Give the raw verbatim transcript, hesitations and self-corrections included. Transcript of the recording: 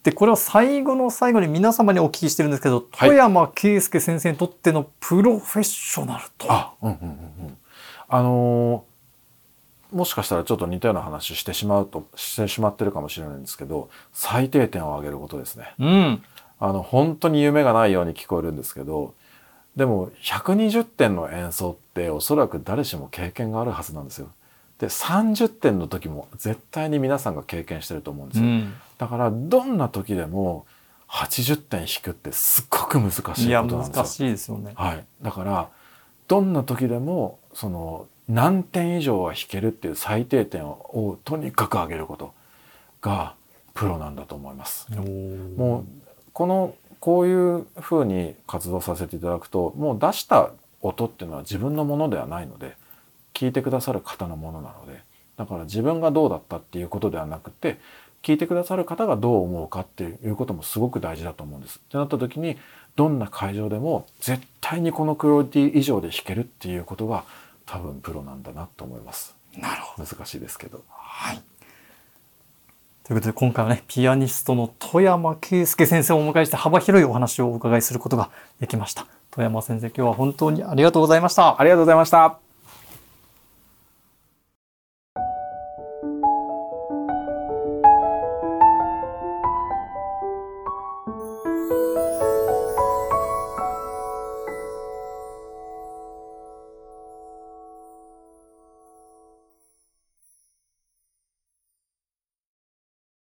でこれは最後の最後に皆様にお聞きしてるんですけど、 はい、 外山圭介先生にとってのプロフェッショナルとは、 あ、うんうんうんうん、あのー、もしかしたらちょっと似たような話してしまうとしてしまってるかもしれないんですけど、最低点を上げることですね。 うん、 あの本当に夢がないように聞こえるんですけど、でもひゃくにじゅってんの演奏っておそらく誰しも経験があるはずなんですよ。でさんじゅってんの時も絶対に皆さんが経験してると思うんですよ、うん、だからどんな時でもはちじゅってん弾くってすっごく難しいことなんですよ。いや難しいですよね、 はい、だからどんな時でもその何点以上は弾けるっていう最低点をとにかく上げることがプロなんだと思います。もうこのこういう風に活動させていただくと、もう出した音っていうのは自分のものではないので、聞いてくださる方のものなので、だから自分がどうだったっていうことではなくて、聞いてくださる方がどう思うかっていうこともすごく大事だと思うんです。ってなった時に、どんな会場でも絶対にこのクオリティ以上で弾けるっていうことが多分プロなんだなと思います。 なるほど。 難しいですけど。 はい。ということで今回はね、ピアニストの外山圭介先生をお迎えして幅広いお話をお伺いすることができました。外山先生、今日は本当にありがとうございました。 ありがとうございました。